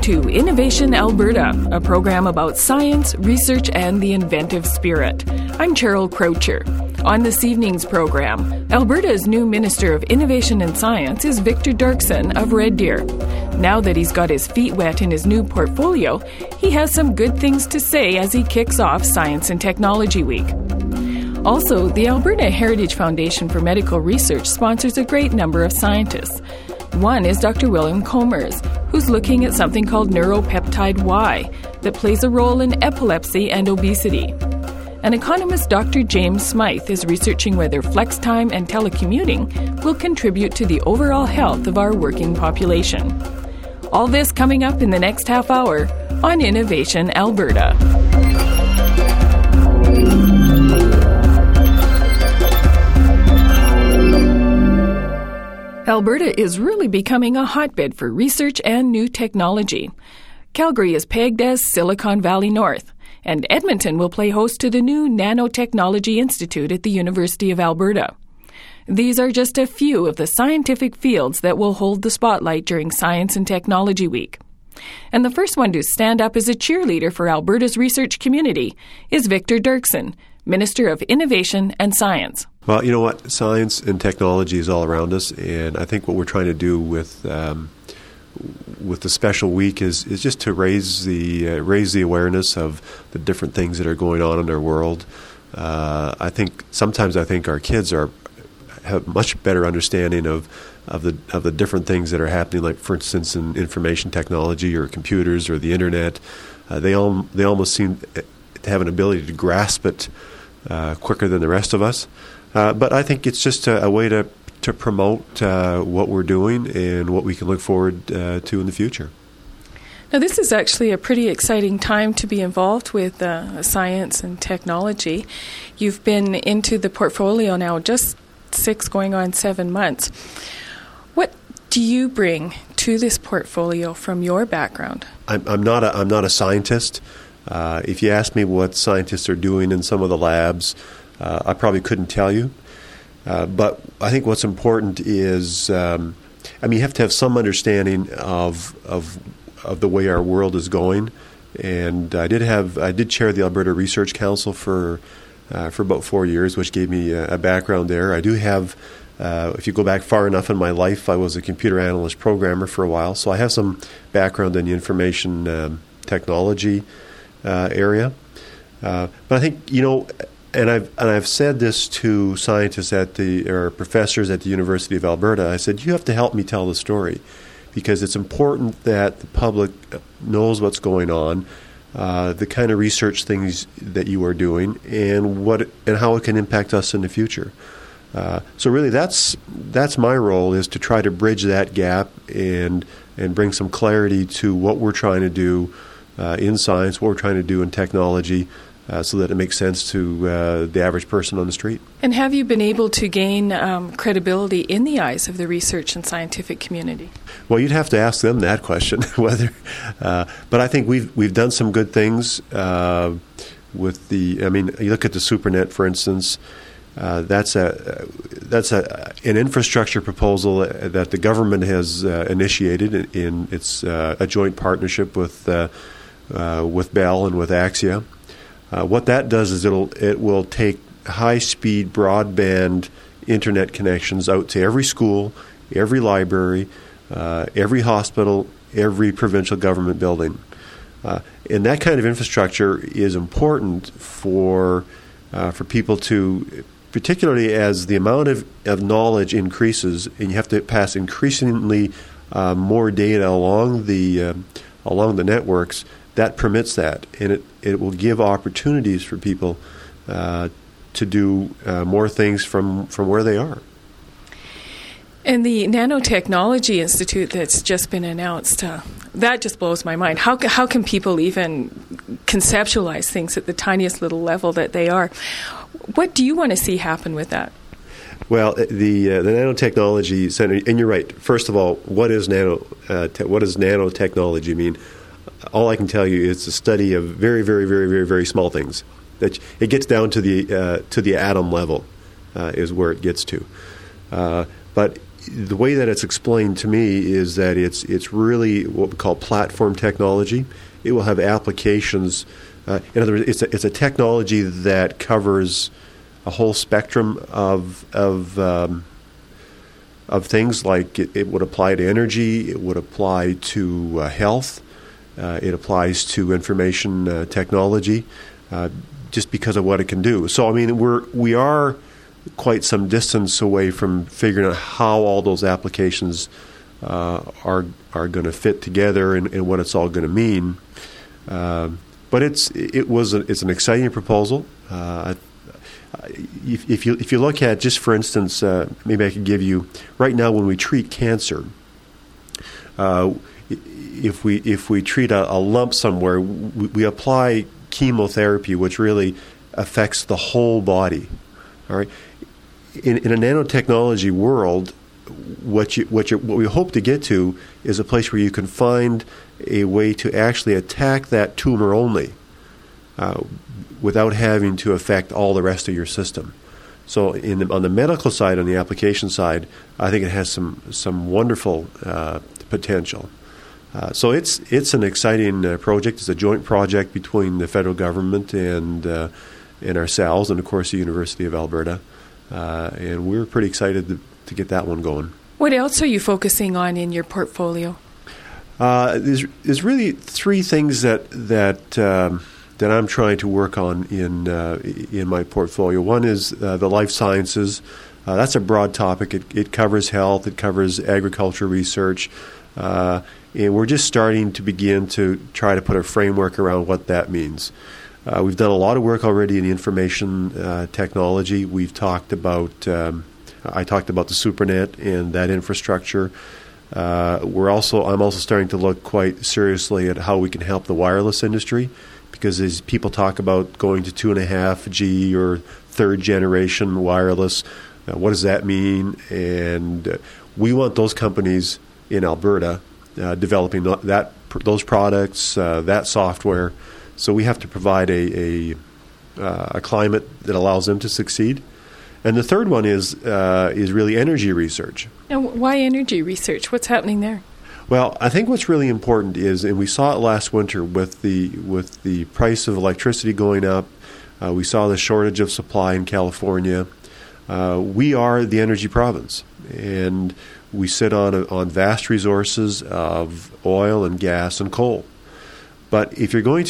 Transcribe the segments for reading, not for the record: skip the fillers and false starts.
to Innovation Alberta, a program about science, research, and the inventive spirit. I'm Cheryl Croucher. On this evening's program, Alberta's new Minister of Innovation and Science is Victor Darkson of Red Deer. Now that he's got his feet wet in his new portfolio, he has some good things to say as he kicks off Science and Technology Week. Also, the Alberta Heritage Foundation for Medical Research sponsors a great number of scientists. One is Dr. William Comers, who's looking at something called neuropeptide Y that plays a role in epilepsy and obesity. And economist Dr. James Smythe is researching whether flex time and telecommuting will contribute to the overall health of our working population. All this coming up in the next half hour on Innovation Alberta. Alberta is really becoming a hotbed for research and new technology. Calgary is pegged as Silicon Valley North, and Edmonton will play host to the new Nanotechnology Institute at the University of Alberta. These are just a few of the scientific fields that will hold the spotlight during Science and Technology Week. And the first one to stand up as a cheerleader for Alberta's research community is Victor Darkson, Minister of Innovation and Science. Well, you know what? Science and technology is all around us, and I think what we're trying to do with the special week is just to raise the awareness of the different things that are going on in our world. I think our kids have much better understanding of the different things that are happening, like for instance in information technology or computers or the internet. They almost seem to have an ability to grasp it quicker than the rest of us. But I think it's just a way to promote what we're doing and what we can look forward to in the future. Now, this is actually a pretty exciting time to be involved with science and technology. You've been into the portfolio now just 6 going on 7 months. What do you bring to this portfolio from your background? I'm not a scientist. If you ask me what scientists are doing in some of the labs, I probably couldn't tell you. But I think what's important is, you have to have some understanding of the way our world is going. And I did chair the Alberta Research Council for about 4 years, which gave me a background there. I do have, if you go back far enough in my life, I was a computer analyst programmer for a while, so I have some background in the information technology area. But I think, and I've said this to scientists or professors at the University of Alberta. I said, you have to help me tell the story, because it's important that the public knows what's going on, the kind of research things that you are doing, and how it can impact us in the future. So really, that's my role, is to try to bridge that gap and bring some clarity to what we're trying to do in science, what we're trying to do in technology, so that it makes sense to the average person on the street. And have you been able to gain credibility in the eyes of the research and scientific community? Well, you'd have to ask them that question. But I think we've done some good things with you look at the SuperNet, for instance. That's an infrastructure proposal that the government has initiated in its a joint partnership with Bell and with Axia. What that does is it will take high-speed broadband internet connections out to every school, every library, every hospital, every provincial government building. And that kind of infrastructure is important for people to, particularly as the amount of knowledge increases, and you have to pass increasingly more data along the networks. That permits that, and it will give opportunities for people to do more things from where they are. And the Nanotechnology Institute that's just been announced, that just blows my mind. How can people even conceptualize things at the tiniest little level that they are? What do you want to see happen with that? Well, the Nanotechnology Center, and you're right. First of all, what does nanotechnology mean? All I can tell you is the study of very, very, very, very, very small things. That it gets down to the atom level is where it gets to. But the way that it's explained to me is that it's really what we call platform technology. It will have applications. In other words, it's a technology that covers a whole spectrum of things. Like it would apply to energy, it would apply to health, it applies to information technology, just because of what it can do. So I mean, we are quite some distance away from figuring out how all those applications are going to fit together and what it's all going to mean. But it's an exciting proposal. If you look at, just for instance, maybe I could give you, right now when we treat cancer, if we treat a lump somewhere, we apply chemotherapy, which really affects the whole body. All right. In a nanotechnology world, what we hope to get to is a place where you can find a way to actually attack that tumor only, without having to affect all the rest of your system. So on the medical side, on the application side, I think it has some wonderful potential. So it's an exciting project. It's a joint project between the federal government and ourselves, and of course the University of Alberta. And we're pretty excited to get that one going. What else are you focusing on in your portfolio? There's really three things that I'm trying to work on in my portfolio. One is the life sciences. That's a broad topic. It covers health. It covers agriculture research. And we're just starting to begin to try to put a framework around what that means. We've done a lot of work already in information technology. We've talked about, I talked about the SuperNet and that infrastructure. I'm also starting to look quite seriously at how we can help the wireless industry, because as people talk about going to 2.5G or third generation wireless, what does that mean? And we want those companies in Alberta developing those products, that software. So we have to provide a climate that allows them to succeed. And the third one is really energy research. And why energy research? What's happening there? Well, I think what's really important is, and we saw it last winter with the price of electricity going up, we saw the shortage of supply in California. We are the energy province, and we sit on vast resources of oil and gas and coal. But if you're going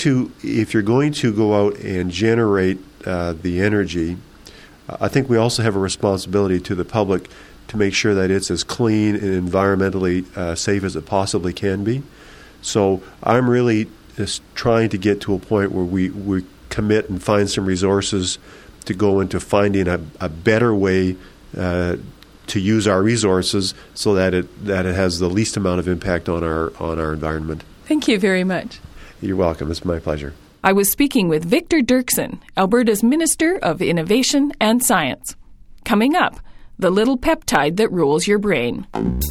to go out and generate the energy, I think we also have a responsibility to the public to make sure that it's as clean and environmentally safe as it possibly can be. So I'm really just trying to get to a point where we commit and find some resources to go into finding a better way to use our resources so that it has the least amount of impact on our environment. Thank you very much. You're welcome. It's my pleasure. I was speaking with Victor Dirksen, Alberta's Minister of Innovation and Science. Coming up, the little peptide that rules your brain.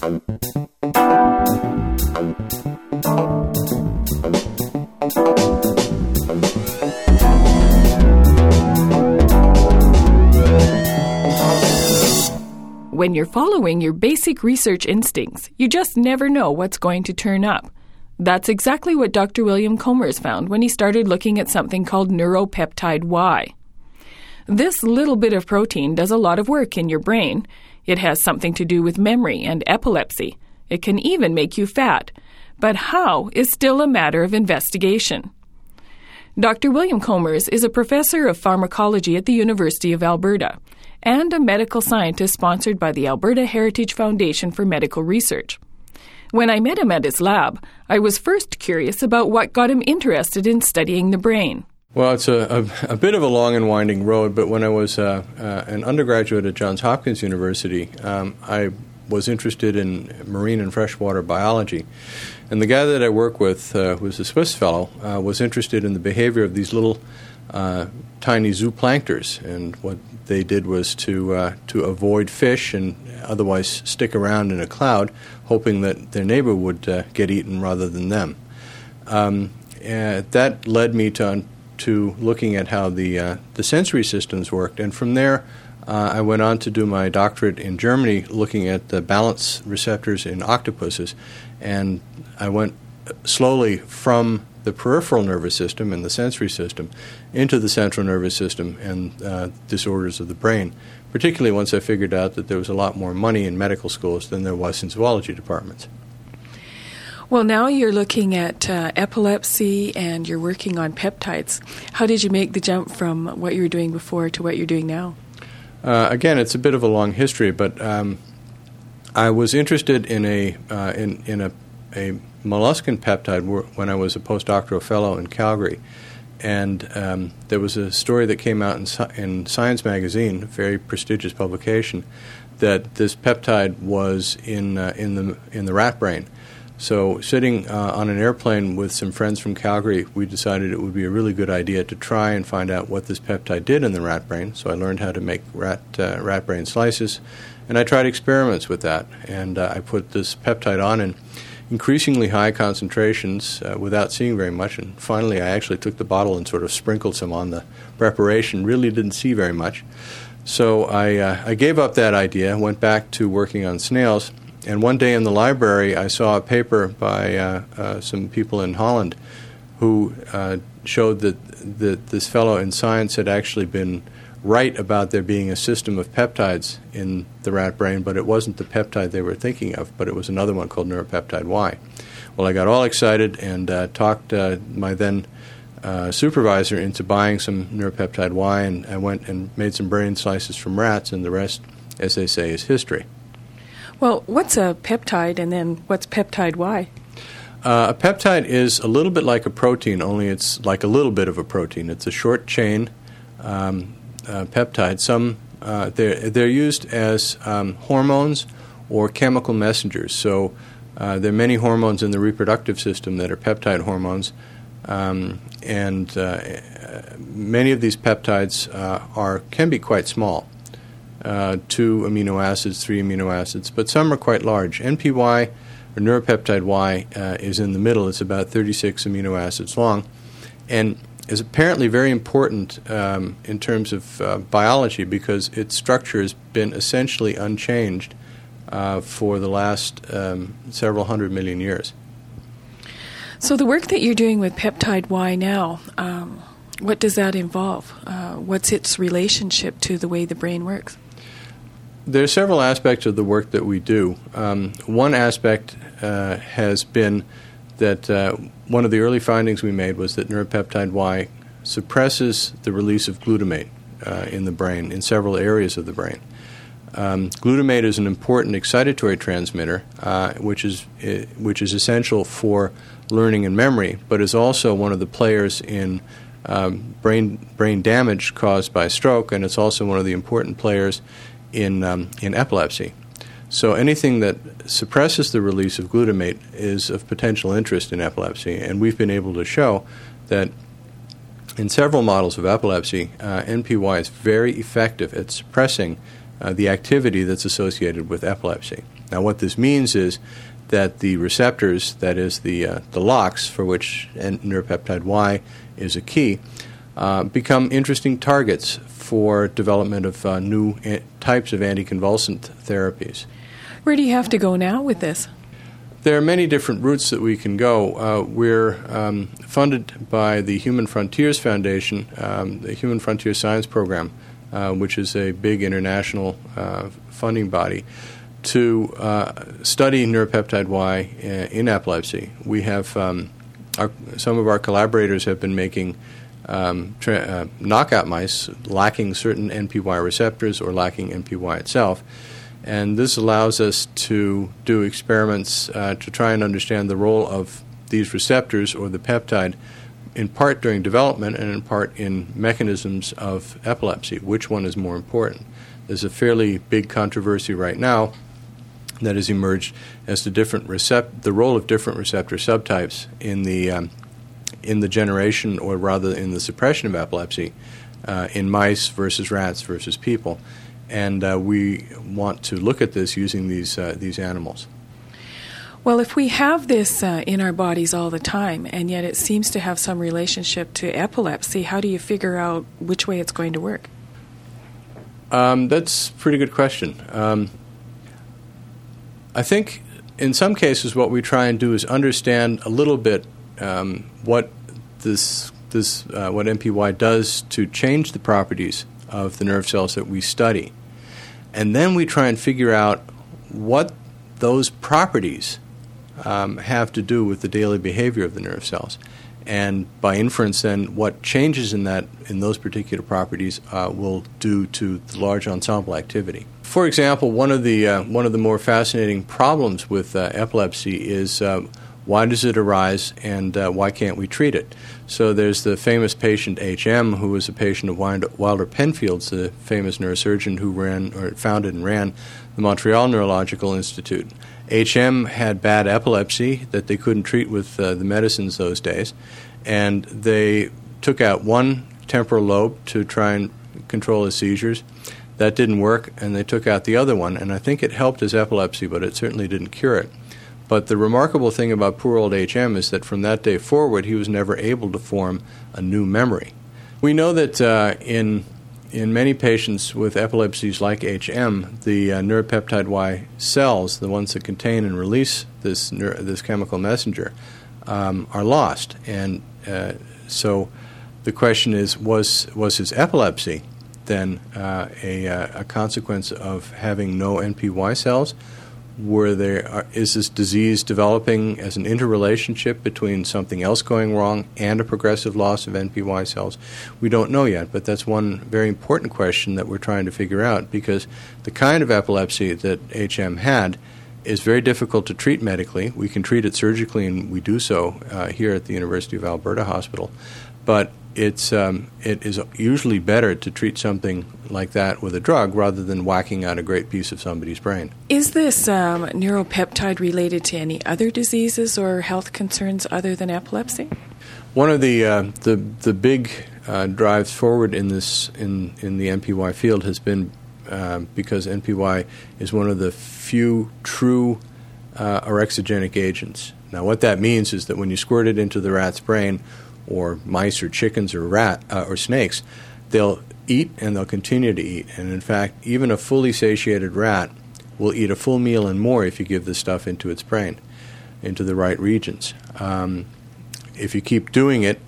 When you're following your basic research instincts, you just never know what's going to turn up. That's exactly what Dr. William Comer's found when he started looking at something called neuropeptide Y. This little bit of protein does a lot of work in your brain. It has something to do with memory and epilepsy. It can even make you fat. But how is still a matter of investigation. Dr. William Comers is a professor of pharmacology at the University of Alberta and a medical scientist sponsored by the Alberta Heritage Foundation for Medical Research. When I met him at his lab, I was first curious about what got him interested in studying the brain. Well, it's a bit of a long and winding road, but when I was an undergraduate at Johns Hopkins University, I was interested in marine and freshwater biology. And the guy that I work with, who was a Swiss fellow, was interested in the behavior of these little tiny zooplankters. And what they did was to avoid fish and otherwise stick around in a cloud, hoping that their neighbor would get eaten rather than them. That led me to looking at how the sensory systems worked, and from there I went on to do my doctorate in Germany looking at the balance receptors in octopuses, and I went slowly from the peripheral nervous system and the sensory system into the central nervous system and disorders of the brain, particularly once I figured out that there was a lot more money in medical schools than there was in zoology departments. Well, now you're looking at epilepsy and you're working on peptides. How did you make the jump from what you were doing before to what you're doing now? Again, it's a bit of a long history, but I was interested in a molluscan peptide when I was a postdoctoral fellow in Calgary, and there was a story that came out in Science magazine, a very prestigious publication, that this peptide was in the rat brain. So, sitting on an airplane with some friends from Calgary, we decided it would be a really good idea to try and find out what this peptide did in the rat brain. So I learned how to make rat brain slices, and I tried experiments with that. And I put this peptide on in increasingly high concentrations without seeing very much. And finally, I actually took the bottle and sort of sprinkled some on the preparation. Really didn't see very much. So I gave up that idea, went back to working on snails. And one day in the library, I saw a paper by some people in Holland who showed that this fellow in Science had actually been right about there being a system of peptides in the rat brain, but it wasn't the peptide they were thinking of, but it was another one called neuropeptide Y. Well, I got all excited and talked my then supervisor into buying some neuropeptide Y, and I went and made some brain slices from rats, and the rest, as they say, is history. Well, what's a peptide, and then what's peptide Y? A peptide is a little bit like a protein, only it's like a little bit of a protein. It's a short chain peptide. They're used as hormones or chemical messengers. So there are many hormones in the reproductive system that are peptide hormones, and many of these peptides can be quite small. 2 amino acids, 3 amino acids, but some are quite large. NPY, or neuropeptide Y, is in the middle. It's about 36 amino acids long, and is apparently very important in terms of biology because its structure has been essentially unchanged for the last several hundred million years. So the work that you're doing with peptide Y now, what does that involve? What's its relationship to the way the brain works? There are several aspects of the work that we do. One aspect has been that one of the early findings we made was that neuropeptide Y suppresses the release of glutamate in the brain, in several areas of the brain. Glutamate is an important excitatory transmitter, which is essential for learning and memory, but is also one of the players in brain damage caused by stroke, and it's also one of the important players in epilepsy. So anything that suppresses the release of glutamate is of potential interest in epilepsy, and we've been able to show that in several models of epilepsy, NPY is very effective at suppressing the activity that's associated with epilepsy. Now what this means is that the receptors, that is the locks for which neuropeptide Y is a key, become interesting targets for development of new types of anticonvulsant therapies. Where do you have to go now with this? There are many different routes that we can go. We're funded by the Human Frontiers Foundation, the Human Frontier Science Program, which is a big international funding body, to study neuropeptide Y in epilepsy. We have some of our collaborators have been making knockout mice lacking certain NPY receptors or lacking NPY itself. And this allows us to do experiments to try and understand the role of these receptors or the peptide in part during development and in part in mechanisms of epilepsy. Which one is more important? There's a fairly big controversy right now that has emerged as to the role of different receptor subtypes in the generation, or rather in the suppression of epilepsy, in mice versus rats versus people. And we want to look at this using these animals. Well, if we have this in our bodies all the time, and yet it seems to have some relationship to epilepsy, how do you figure out which way it's going to work? That's a pretty good question. I think in some cases what we try and do is understand a little bit what what NPY does to change the properties of the nerve cells that we study. And then we try and figure out what those properties have to do with the daily behavior of the nerve cells. And by inference, then, what changes in those particular properties will do to the large ensemble activity. For example, one of the more fascinating problems with epilepsy is why does it arise, and why can't we treat it? So there's the famous patient H.M., who was a patient of Wilder Penfield's, the famous neurosurgeon who founded and ran the Montreal Neurological Institute. H.M. had bad epilepsy that they couldn't treat with the medicines those days, and they took out one temporal lobe to try and control his seizures. That didn't work, and they took out the other one, and I think it helped his epilepsy, but it certainly didn't cure it. But the remarkable thing about poor old H.M. is that from that day forward, he was never able to form a new memory. We know that in many patients with epilepsies like HM, the neuropeptide Y cells, the ones that contain and release this chemical messenger, are lost. And so the question is, was his epilepsy then a consequence of having no NPY cells? Is this disease developing as an interrelationship between something else going wrong and a progressive loss of NPY cells? We don't know yet, but that's one very important question that we're trying to figure out, because the kind of epilepsy that HM had is very difficult to treat medically. We can treat it surgically, and we do so here at the University of Alberta Hospital, but it is usually better to treat something like that with a drug rather than whacking out a great piece of somebody's brain. Is this neuropeptide related to any other diseases or health concerns other than epilepsy? One of the big drives forward in the NPY field has been because NPY is one of the few true orexigenic agents. Now, what that means is that when you squirt it into the rat's brain, or mice or chickens or snakes, they'll eat and they'll continue to eat. And in fact, even a fully satiated rat will eat a full meal and more if you give this stuff into its brain, into the right regions. If you keep doing it,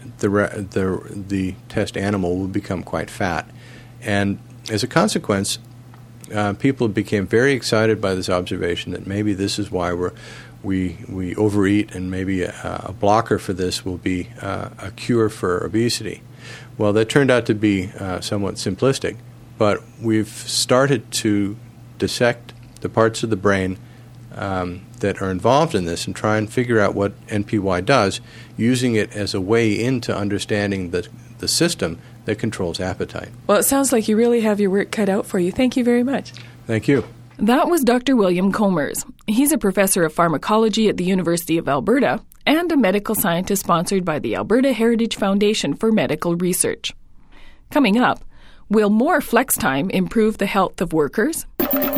the test animal will become quite fat. And as a consequence, people became very excited by this observation that maybe this is why we overeat, and maybe a blocker for this will be a cure for obesity. Well, that turned out to be somewhat simplistic, but we've started to dissect the parts of the brain that are involved in this and try and figure out what NPY does, using it as a way into understanding the system that controls appetite. Well, it sounds like you really have your work cut out for you. Thank you very much. Thank you. That was Dr. William Comers. He's a professor of pharmacology at the University of Alberta and a medical scientist sponsored by the Alberta Heritage Foundation for Medical Research. Coming up, will more flex time improve the health of workers?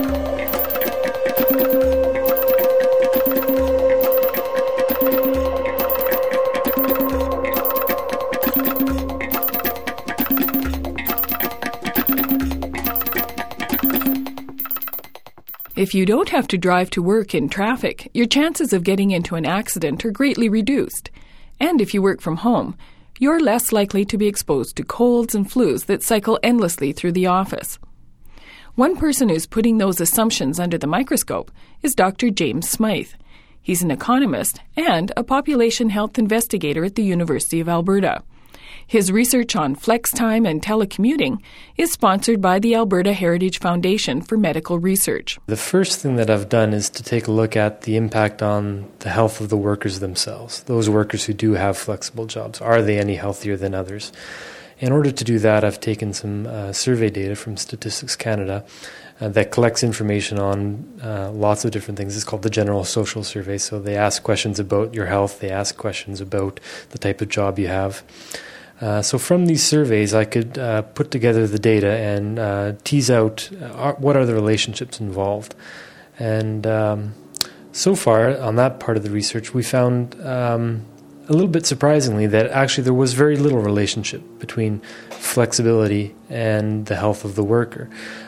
If you don't have to drive to work in traffic, your chances of getting into an accident are greatly reduced. And if you work from home, you're less likely to be exposed to colds and flus that cycle endlessly through the office. One person who's putting those assumptions under the microscope is Dr. James Smythe. He's an economist and a population health investigator at the University of Alberta. His research on flex time and telecommuting is sponsored by the Alberta Heritage Foundation for Medical Research. The first thing that I've done is to take a look at the impact on the health of the workers themselves. Those workers who do have flexible jobs, are they any healthier than others? In order to do that, I've taken some survey data from Statistics Canada that collects information on lots of different things. It's called the General Social Survey. So they ask questions about your health, they ask questions about the type of job you have. So from these surveys, I could put together the data and tease out what are the relationships involved. And so far, on that part of the research, we found a little bit surprisingly that actually there was very little relationship between flexibility and the health of the worker.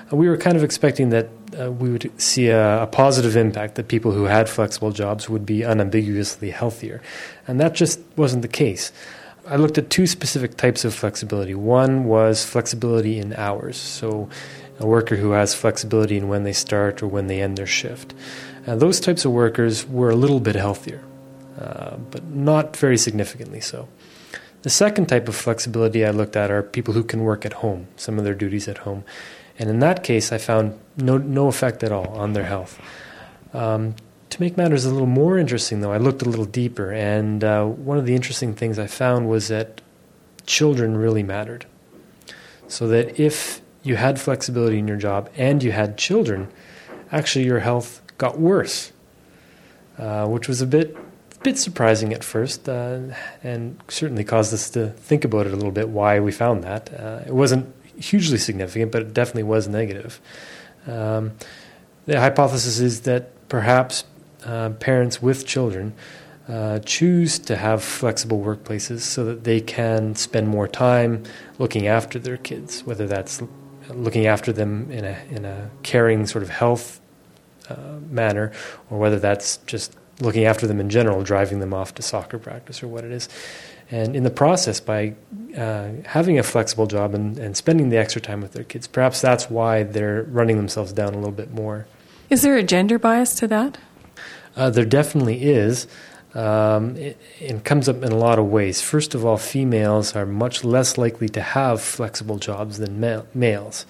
we were kind of expecting that we would see a positive impact, that people who had flexible jobs would be unambiguously healthier. And that just wasn't the case. I looked at two specific types of flexibility. One was flexibility in hours, so a worker who has flexibility in when they start or when they end their shift. Those types of workers were a little bit healthier, but not very significantly so. The second type of flexibility I looked at are people who can work at home, some of their duties at home. And in that case, I found no effect at all on their health. To make matters a little more interesting, though, I looked a little deeper, and one of the interesting things I found was that children really mattered. So that if you had flexibility in your job and you had children, actually your health got worse, which was a bit surprising at first, and certainly caused us to think about it a little bit, why we found that. It wasn't hugely significant, but it definitely was negative. The hypothesis is that perhaps parents with children choose to have flexible workplaces so that they can spend more time looking after their kids, whether that's looking after them in a caring sort of health manner, or whether that's just looking after them in general, driving them off to soccer practice or what it is. And in the process, by having a flexible job and spending the extra time with their kids, perhaps that's why they're running themselves down a little bit more. Is there a gender bias to that? There definitely is. It comes up in a lot of ways. First of all, females are much less likely to have flexible jobs than males.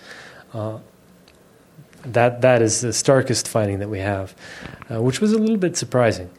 That is the starkest finding that we have, which was a little bit surprising.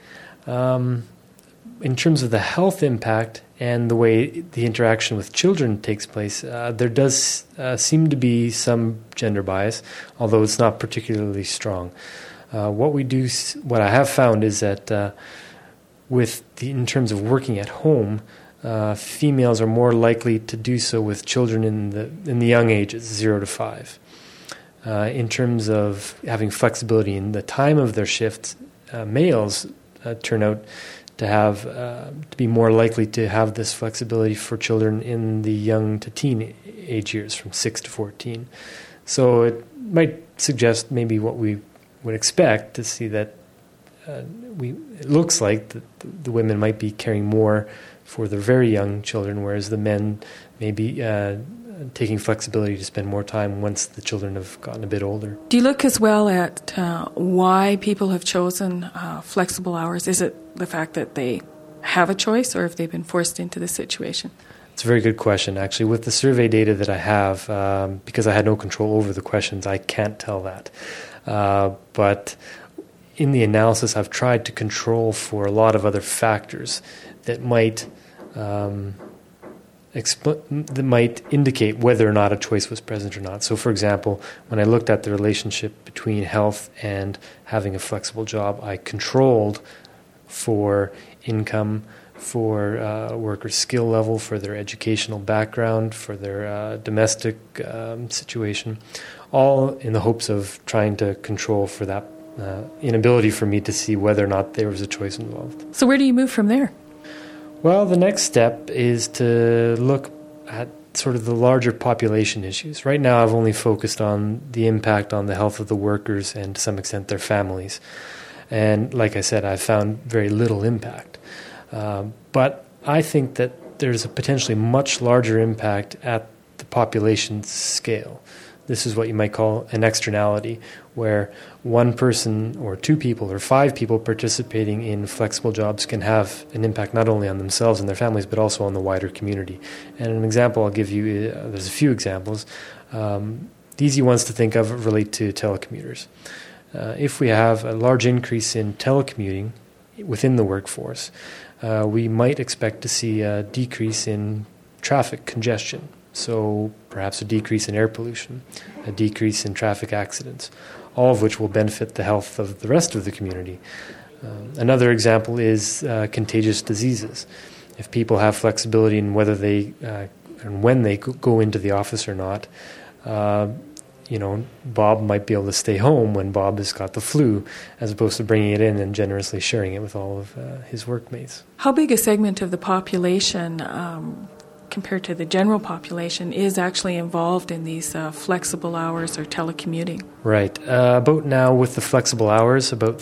In terms of the health impact and the way the interaction with children takes place, there does seem to be some gender bias, although it's not particularly strong. What I have found is that in terms of working at home, females are more likely to do so with children in the young ages, 0 to 5. In terms of having flexibility in the time of their shifts, males turn out to be more likely to have this flexibility for children in the young to teen age years, from 6 to 14. So it might suggest maybe what we would expect to see, that it looks like the women might be caring more for their very young children, whereas the men may be taking flexibility to spend more time once the children have gotten a bit older. Do you look as well at why people have chosen flexible hours? Is it the fact that they have a choice, or if they've been forced into this situation? It's a very good question. Actually, with the survey data that I have, because I had no control over the questions, I can't tell that. But in the analysis, I've tried to control for a lot of other factors that might indicate whether or not a choice was present or not. So, for example, when I looked at the relationship between health and having a flexible job, I controlled for income, for workers' skill level, for their educational background, for their domestic situation, all in the hopes of trying to control for that inability for me to see whether or not there was a choice involved. So where do you move from there? Well, the next step is to look at sort of the larger population issues. Right now, I've only focused on the impact on the health of the workers and, to some extent, their families. And like I said, I've found very little impact. But I think that there's a potentially much larger impact at the population scale. This is what you might call an externality, where one person or two people or 5 people participating in flexible jobs can have an impact not only on themselves and their families, but also on the wider community. And an example I'll give you, there's a few examples. The easy ones to think of relate to telecommuters. If we have a large increase in telecommuting within the workforce, we might expect to see a decrease in traffic congestion. So perhaps a decrease in air pollution, a decrease in traffic accidents, all of which will benefit the health of the rest of the community. Another example is contagious diseases. If people have flexibility in whether they and when they go into the office or not, Bob might be able to stay home when Bob has got the flu, as opposed to bringing it in and generously sharing it with all of his workmates. How big a segment of the population compared to the general population, is actually involved in these flexible hours or telecommuting. Right. About now, with the flexible hours, about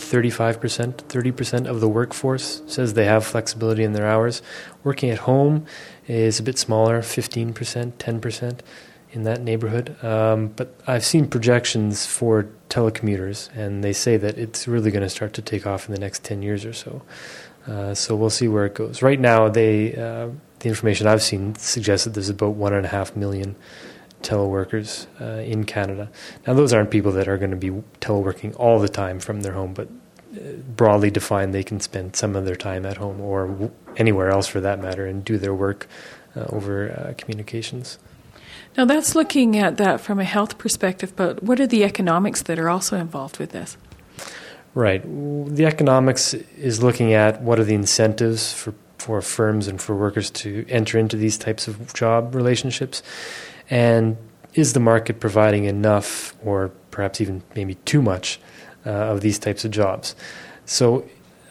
30% of the workforce says they have flexibility in their hours. Working at home is a bit smaller, 15%, 10%, in that neighborhood. But I've seen projections for telecommuters, and they say that it's really going to start to take off in the next 10 years or so. So we'll see where it goes. Right now, the information I've seen suggests that there's about 1.5 million teleworkers in Canada. Now, those aren't people that are going to be teleworking all the time from their home, but broadly defined, they can spend some of their time at home or anywhere else for that matter and do their work over communications. Now, that's looking at that from a health perspective, but what are the economics that are also involved with this? Right. The economics is looking at what are the incentives for firms and for workers to enter into these types of job relationships, and is the market providing enough or perhaps even maybe too much of these types of jobs. So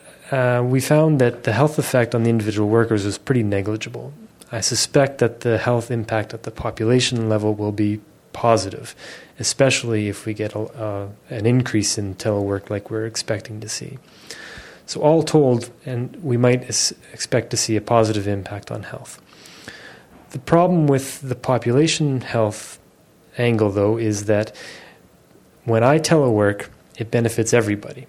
we found that the health effect on the individual workers was pretty negligible. I suspect that the health impact at the population level will be positive, especially if we get an increase in telework like we're expecting to see. So all told, and we might expect to see a positive impact on health. The problem with the population health angle, though, is that when I telework, it benefits everybody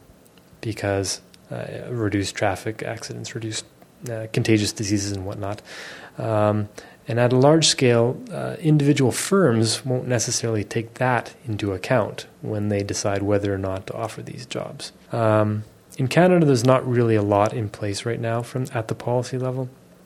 because reduced traffic accidents, reduced contagious diseases and whatnot. And at a large scale, individual firms won't necessarily take that into account when they decide whether or not to offer these jobs. In Canada, there's not really a lot in place right now at the policy level.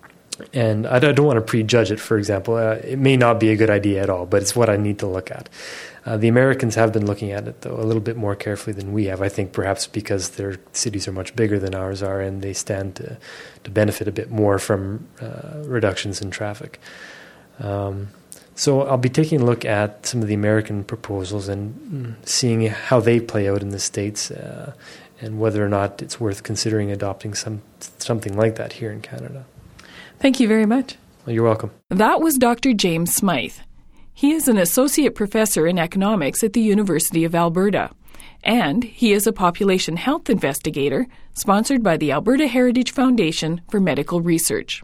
And I don't want to prejudge it, for example. It may not be a good idea at all, but it's what I need to look at. The Americans have been looking at it, though, a little bit more carefully than we have, I think perhaps because their cities are much bigger than ours are and they stand to benefit a bit more from reductions in traffic. So I'll be taking a look at some of the American proposals and seeing how they play out in the States and whether or not it's worth considering adopting something like that here in Canada. Thank you very much. Well, you're welcome. That was Dr. James Smythe. He is an associate professor in economics at the University of Alberta, and he is a population health investigator sponsored by the Alberta Heritage Foundation for Medical Research.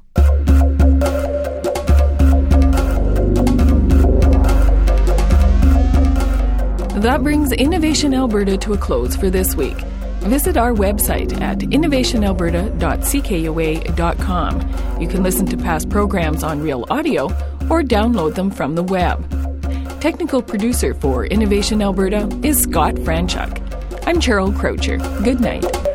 That brings Innovation Alberta to a close for this week. Visit our website at innovationalberta.ckua.com. You can listen to past programs on Real Audio or download them from the web. Technical producer for Innovation Alberta is Scott Franchuk. I'm Cheryl Croucher. Good night.